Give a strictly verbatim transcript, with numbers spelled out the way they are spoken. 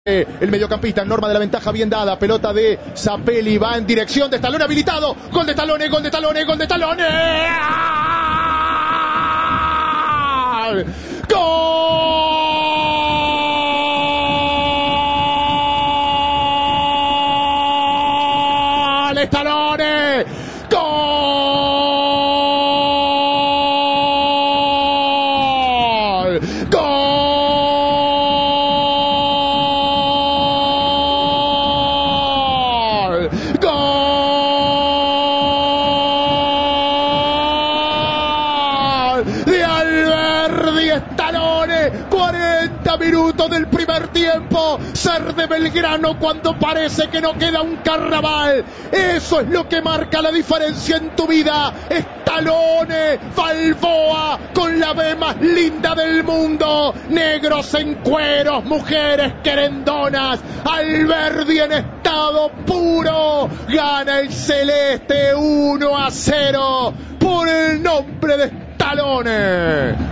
El mediocampista en norma de la ventaja bien dada, pelota de Zapelli, va en dirección de Stallone habilitado, gol de Stallone, gol de Stallone, gol de Stallone, gol, Stallone, gol, gol. ¡Gol! De Alberdi Stallone, cuarenta minutos del primer tiempo. Ser de Belgrano cuando parece que no queda un carnaval. Eso es lo que marca la diferencia en tu vida. Stallone, Balboa, con la B más linda del mundo. Negros en cueros, mujeres querendonas. Alberdi en estado puro. Gana el celeste uno a cero por el nombre de Stallone.